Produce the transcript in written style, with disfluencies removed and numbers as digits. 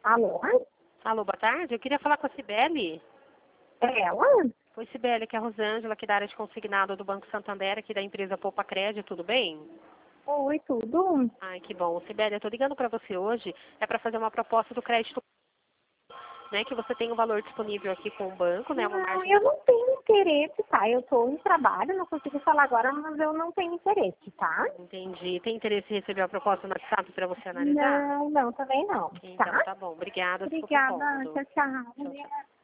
Alô? Alô, boa tarde. Eu queria falar com a Cibele. É ela? Oi, Cibele, que é a Rosângela, aqui da área de consignado do Banco Santander, aqui da empresa Poupa Crédito, tudo bem? Oi, tudo? Ai, que bom. Cibele, eu tô ligando para você hoje, é para fazer uma proposta do crédito, né, que você tem um valor disponível aqui com o banco, né, uma Não, margem... eu não tenho interesse, tá? Eu tô em trabalho, não consigo falar agora, mas eu não tenho interesse, tá? Entendi. Tem interesse em receber a proposta no WhatsApp para você analisar? Não, também não, Então, tá? tá bom. Obrigada, desculpa o Obrigada, incômodo. tchau, tchau. Tchau, tchau.